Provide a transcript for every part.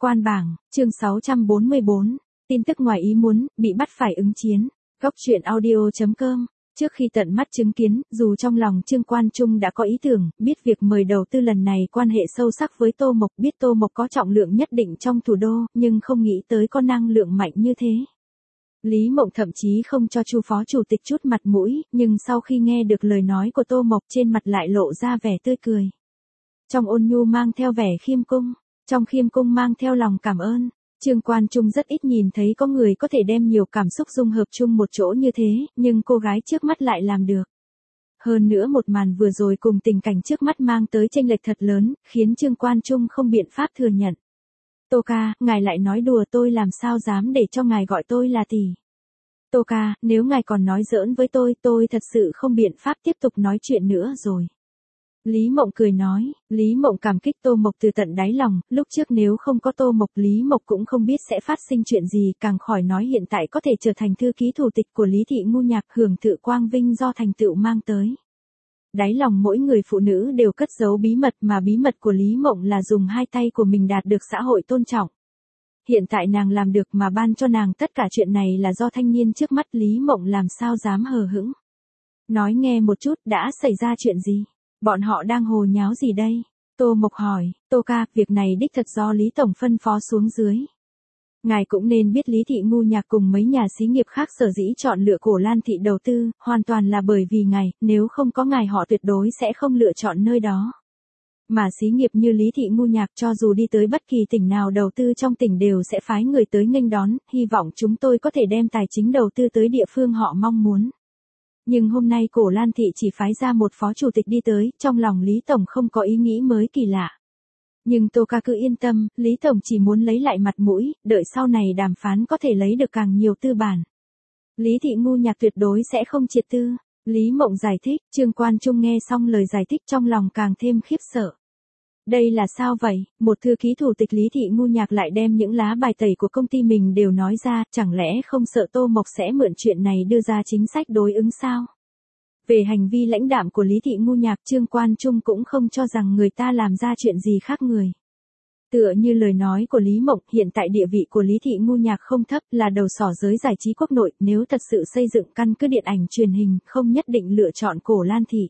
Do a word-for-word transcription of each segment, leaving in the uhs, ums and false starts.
Quan bảng, chương sáu trăm bốn mươi bốn, tin tức ngoài ý muốn, bị bắt phải ứng chiến. Góc truyện audio.com. Trước khi tận mắt chứng kiến, dù trong lòng Trương Quan Trung đã có ý tưởng, biết việc mời đầu tư lần này quan hệ sâu sắc với Tô Mộc, biết Tô Mộc có trọng lượng nhất định trong thủ đô, nhưng không nghĩ tới có năng lượng mạnh như thế. Lý Mộng thậm chí không cho Chu phó chủ tịch chút mặt mũi, nhưng sau khi nghe được lời nói của Tô Mộc trên mặt lại lộ ra vẻ tươi cười. Trong ôn nhu mang theo vẻ khiêm cung, trong khiêm cung mang theo lòng cảm ơn. Trương Quan Trung rất ít nhìn thấy có người có thể đem nhiều cảm xúc dung hợp chung một chỗ như thế, nhưng cô gái trước mắt lại làm được. Hơn nữa một màn vừa rồi cùng tình cảnh trước mắt mang tới chênh lệch thật lớn, khiến Trương Quan Trung không biện pháp thừa nhận. Tô ca, ngài lại nói đùa, tôi làm sao dám để cho ngài gọi tôi là tỷ. Tô ca, nếu ngài còn nói giỡn với tôi, tôi thật sự không biện pháp tiếp tục nói chuyện nữa rồi. Lý Mộng cười nói, Lý Mộng cảm kích Tô Mộc từ tận đáy lòng, lúc trước nếu không có Tô Mộc Lý Mộc cũng không biết sẽ phát sinh chuyện gì, càng khỏi nói hiện tại có thể trở thành thư ký thủ tịch của Lý Thị Ngu Nhạc, hưởng thụ quang vinh do thành tựu mang tới. Đáy lòng mỗi người phụ nữ đều cất giấu bí mật, mà bí mật của Lý Mộng là dùng hai tay của mình đạt được xã hội tôn trọng. Hiện tại nàng làm được, mà ban cho nàng tất cả chuyện này là do thanh niên trước mắt, Lý Mộng làm sao dám hờ hững. Nói nghe một chút, đã xảy ra chuyện gì? Bọn họ đang hồ nháo gì đây? Tô Mộc hỏi, Tô ca, việc này đích thật do Lý Tổng phân phó xuống dưới. Ngài cũng nên biết Lý Thị Ngu Nhạc cùng mấy nhà xí nghiệp khác sở dĩ chọn lựa Cổ Lan Thị đầu tư, hoàn toàn là bởi vì ngài, nếu không có ngài họ tuyệt đối sẽ không lựa chọn nơi đó. Mà xí nghiệp như Lý Thị Ngu Nhạc cho dù đi tới bất kỳ tỉnh nào đầu tư trong tỉnh đều sẽ phái người tới nghênh đón, hy vọng chúng tôi có thể đem tài chính đầu tư tới địa phương họ mong muốn. Nhưng hôm nay Cổ Lan Thị chỉ phái ra một phó chủ tịch đi tới, trong lòng Lý Tổng không có ý nghĩ mới kỳ lạ. Nhưng Tô ca cứ yên tâm, Lý Tổng chỉ muốn lấy lại mặt mũi, đợi sau này đàm phán có thể lấy được càng nhiều tư bản. Lý Thị Ngu Nhạc tuyệt đối sẽ không triệt tư. Lý Mộng giải thích, Trương Quan Trung nghe xong lời giải thích trong lòng càng thêm khiếp sợ. Đây là sao vậy, một thư ký thủ tịch Lý Thị Ngu Nhạc lại đem những lá bài tẩy của công ty mình đều nói ra, chẳng lẽ không sợ Tô Mộc sẽ mượn chuyện này đưa ra chính sách đối ứng sao? Về hành vi lãnh đạm của Lý Thị Ngu Nhạc, Trương Quan Trung cũng không cho rằng người ta làm ra chuyện gì khác người. Tựa như lời nói của Lý Mộng, hiện tại địa vị của Lý Thị Ngu Nhạc không thấp, là đầu sỏ giới giải trí quốc nội, nếu thật sự xây dựng căn cứ điện ảnh truyền hình, không nhất định lựa chọn Cổ Lan Thị.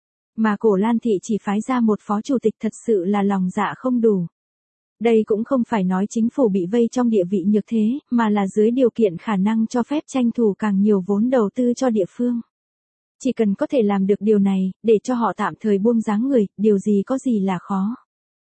Mà Cổ Lan Thị chỉ phái ra một phó chủ tịch, thật sự là lòng dạ không đủ. Đây cũng không phải nói chính phủ bị vây trong địa vị nhược thế, mà là dưới điều kiện khả năng cho phép tranh thủ càng nhiều vốn đầu tư cho địa phương. Chỉ cần có thể làm được điều này, để cho họ tạm thời buông dáng người, điều gì có gì là khó.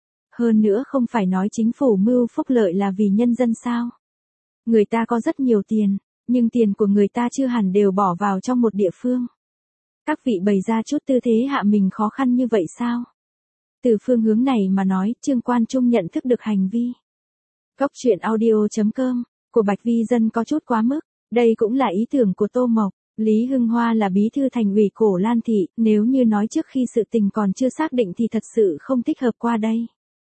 Hơn nữa không phải nói chính phủ mưu phúc lợi là vì nhân dân sao. Người ta có rất nhiều tiền, nhưng tiền của người ta chưa hẳn đều bỏ vào trong một địa phương. Các vị bày ra chút tư thế hạ mình khó khăn như vậy sao? Từ phương hướng này mà nói, Trương Quan Trung nhận thức được hành vi. Góc truyện audio.com, của Bạch Vi Dân có chút quá mức, đây cũng là ý tưởng của Tô Mộc. Lý Hưng Hoa là bí thư thành ủy Cổ Lan Thị, nếu như nói trước khi sự tình còn chưa xác định thì thật sự không thích hợp qua đây.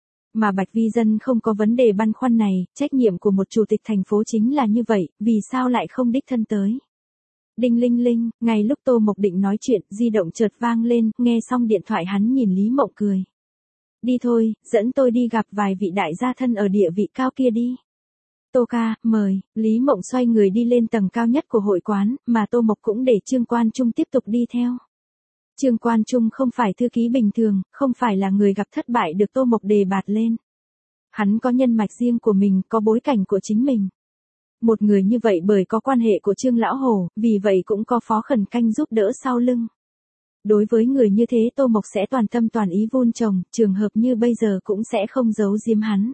Mà Bạch Vi Dân không có vấn đề băn khoăn này, trách nhiệm của một chủ tịch thành phố chính là như vậy, vì sao lại không đích thân tới. Đinh linh linh, ngay lúc Tô Mộc định nói chuyện, di động chợt vang lên, nghe xong điện thoại hắn nhìn Lý Mộng cười. Đi thôi, dẫn tôi đi gặp vài vị đại gia thân ở địa vị cao kia đi. Tô ca, mời. Lý Mộng xoay người đi lên tầng cao nhất của hội quán, mà Tô Mộc cũng để Trương Quan Trung tiếp tục đi theo. Trương Quan Trung không phải thư ký bình thường, không phải là người gặp thất bại được Tô Mộc đề bạt lên. Hắn có nhân mạch riêng của mình, có bối cảnh của chính mình. Một người như vậy bởi có quan hệ của Trương Lão Hổ, vì vậy cũng có Phó Khẩn Canh giúp đỡ sau lưng. Đối với người như thế Tô Mộc sẽ toàn tâm toàn ý vun trồng, trường hợp như bây giờ cũng sẽ không giấu giếm hắn.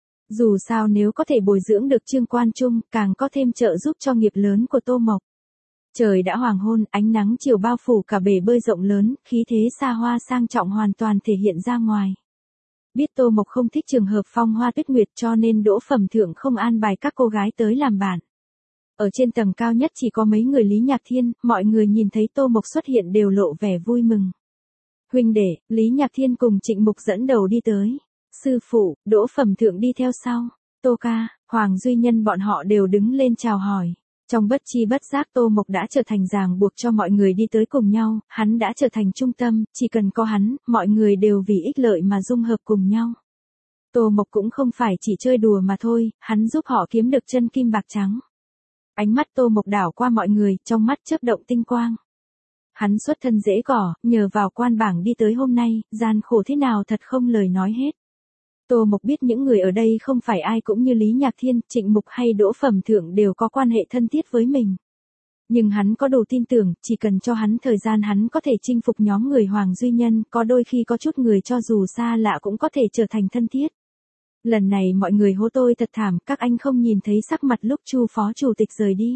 Dù sao nếu có thể bồi dưỡng được Trương Quan Trung, càng có thêm trợ giúp cho nghiệp lớn của Tô Mộc. Trời đã hoàng hôn, ánh nắng chiều bao phủ cả bể bơi rộng lớn, khí thế xa hoa sang trọng hoàn toàn thể hiện ra ngoài. Biết Tô Mộc không thích trường hợp phong hoa tuyết nguyệt cho nên Đỗ Phẩm Thượng không an bài các cô gái tới làm bạn. Ở trên tầng cao nhất chỉ có mấy người Lý Nhạc Thiên, mọi người nhìn thấy Tô Mộc xuất hiện đều lộ vẻ vui mừng. Huynh đệ, Lý Nhạc Thiên cùng Trịnh Mục dẫn đầu đi tới. Sư phụ, Đỗ Phẩm Thượng đi theo sau. Tô ca, Hoàng Duy Nhân bọn họ đều đứng lên chào hỏi. Trong bất chi bất giác Tô Mộc đã trở thành ràng buộc cho mọi người đi tới cùng nhau, hắn đã trở thành trung tâm, chỉ cần có hắn, mọi người đều vì ích lợi mà dung hợp cùng nhau. Tô Mộc cũng không phải chỉ chơi đùa mà thôi, hắn giúp họ kiếm được chân kim bạc trắng. Ánh mắt Tô Mộc đảo qua mọi người, trong mắt chớp động tinh quang. Hắn xuất thân dễ cỏ, nhờ vào quan bảng đi tới hôm nay, gian khổ thế nào thật không lời nói hết. Tô Mộc biết những người ở đây không phải ai cũng như Lý Nhạc Thiên, Trịnh Mục hay Đỗ Phẩm Thượng đều có quan hệ thân thiết với mình. Nhưng hắn có đủ tin tưởng, chỉ cần cho hắn thời gian hắn có thể chinh phục nhóm người Hoàng Duy Nhân, có đôi khi có chút người cho dù xa lạ cũng có thể trở thành thân thiết. Lần này mọi người hô tôi thật thảm, các anh không nhìn thấy sắc mặt lúc Chu phó chủ tịch rời đi.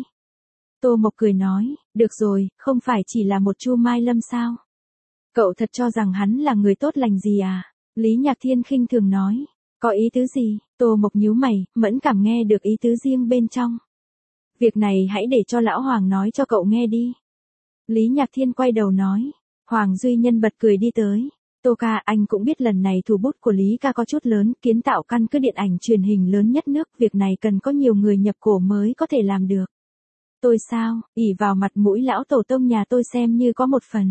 Tô Mộc cười nói, được rồi, không phải chỉ là một Chu Mai Lâm sao? Cậu thật cho rằng hắn là người tốt lành gì à? Lý Nhạc Thiên khinh thường nói, có ý tứ gì? Tô Mộc nhíu mày, mẫn cảm nghe được ý tứ riêng bên trong. Việc này hãy để cho lão Hoàng nói cho cậu nghe đi. Lý Nhạc Thiên quay đầu nói, Hoàng Duy Nhân bật cười đi tới. Tô ca, anh cũng biết lần này thủ bút của Lý ca có chút lớn, kiến tạo căn cứ điện ảnh truyền hình lớn nhất nước, việc này cần có nhiều người nhập cổ mới có thể làm được. Tôi sao, ỷ vào mặt mũi lão tổ tông nhà tôi xem như có một phần.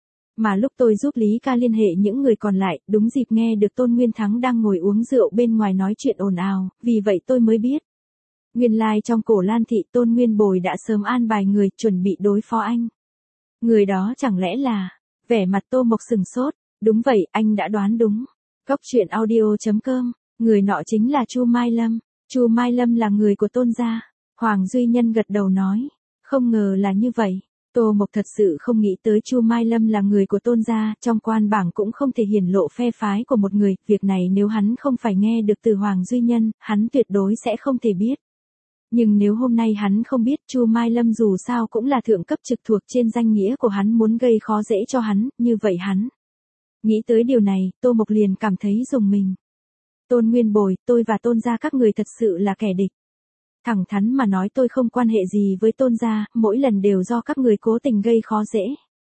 Mà lúc tôi giúp Lý ca liên hệ những người còn lại, đúng dịp nghe được Tôn Nguyên Thắng đang ngồi uống rượu bên ngoài nói chuyện ồn ào, vì vậy tôi mới biết. Nguyên lai like trong cổ Lan thị Tôn Nguyên Bồi đã sớm an bài người chuẩn bị đối phó anh. Người đó chẳng lẽ là, vẻ mặt Tô Mộc sừng sốt, đúng vậy, anh đã đoán đúng. Cốc truyện audio chấm com, người nọ chính là Chu Mai Lâm. Chu Mai Lâm là người của Tôn gia. Hoàng Duy Nhân gật đầu nói, không ngờ là như vậy. Tô Mộc thật sự không nghĩ tới Chu Mai Lâm là người của Tôn gia, trong quan bảng cũng không thể hiển lộ phe phái của một người, việc này nếu hắn không phải nghe được từ Hoàng Duy Nhân, hắn tuyệt đối sẽ không thể biết. Nhưng nếu hôm nay hắn không biết, Chu Mai Lâm dù sao cũng là thượng cấp trực thuộc trên danh nghĩa của hắn muốn gây khó dễ cho hắn, như vậy hắn. Nghĩ tới điều này, Tô Mộc liền cảm thấy rùng mình. Tôn Nguyên Bồi, tôi và Tôn gia các người thật sự là kẻ địch. Thẳng thắn mà nói tôi không quan hệ gì với Tôn gia, mỗi lần đều do các người cố tình gây khó dễ.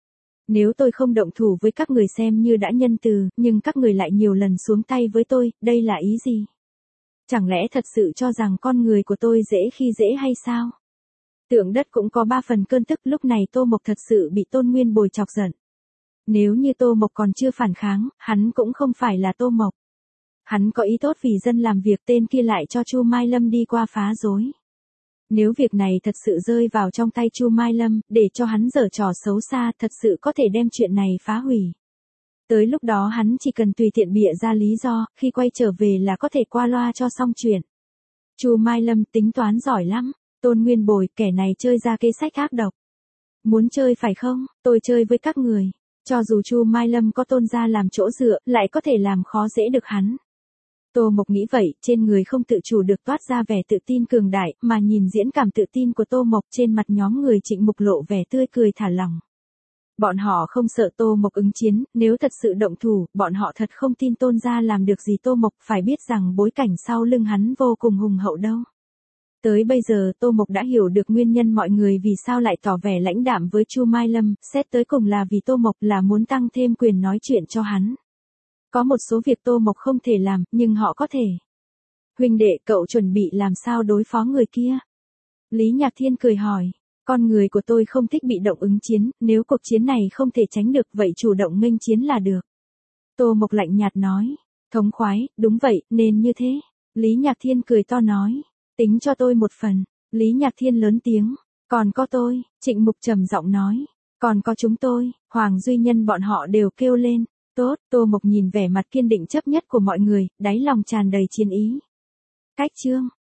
Nếu tôi không động thủ với các người xem như đã nhân từ, nhưng các người lại nhiều lần xuống tay với tôi, đây là ý gì? Chẳng lẽ thật sự cho rằng con người của tôi dễ khi dễ hay sao? Tượng đất cũng có ba phần cơn tức, lúc này Tô Mộc thật sự bị Tôn Nguyên Bồi chọc giận. Nếu như Tô Mộc còn chưa phản kháng, hắn cũng không phải là Tô Mộc. Hắn có ý tốt vì dân làm việc, tên kia lại cho Chu Mai Lâm đi qua phá rối. Nếu việc này thật sự rơi vào trong tay Chu Mai Lâm, để cho hắn giở trò xấu xa, thật sự có thể đem chuyện này phá hủy. Tới lúc đó hắn chỉ cần tùy tiện bịa ra lý do, khi quay trở về là có thể qua loa cho xong chuyện. Chu Mai Lâm tính toán giỏi lắm, Tôn Nguyên Bồi, kẻ này chơi ra kế sách ác độc. Muốn chơi phải không, tôi chơi với các người. Cho dù Chu Mai Lâm có Tôn gia làm chỗ dựa, lại có thể làm khó dễ được hắn. Tô Mộc nghĩ vậy, trên người không tự chủ được toát ra vẻ tự tin cường đại, mà nhìn diễn cảm tự tin của Tô Mộc, trên mặt nhóm người Trịnh Mục lộ vẻ tươi cười thả lỏng. Bọn họ không sợ Tô Mộc ứng chiến, nếu thật sự động thủ, bọn họ thật không tin Tôn gia làm được gì Tô Mộc, phải biết rằng bối cảnh sau lưng hắn vô cùng hùng hậu đâu. Tới bây giờ Tô Mộc đã hiểu được nguyên nhân mọi người vì sao lại tỏ vẻ lãnh đạm với Chu Mai Lâm, xét tới cùng là vì Tô Mộc là muốn tăng thêm quyền nói chuyện cho hắn. Có một số việc Tô Mộc không thể làm, nhưng họ có thể. Huynh đệ, cậu chuẩn bị làm sao đối phó người kia? Lý Nhạc Thiên cười hỏi, con người của tôi không thích bị động ứng chiến, nếu cuộc chiến này không thể tránh được vậy chủ động nghênh chiến là được. Tô Mộc lạnh nhạt nói, thống khoái, đúng vậy, nên như thế. Lý Nhạc Thiên cười to nói, tính cho tôi một phần. Lý Nhạc Thiên lớn tiếng, còn có tôi, Trịnh Mục trầm giọng nói, còn có chúng tôi, Hoàng Duy Nhân bọn họ đều kêu lên. Tốt, Tô Mộc nhìn vẻ mặt kiên định chấp nhất của mọi người, đáy lòng tràn đầy chiến ý. Cách chương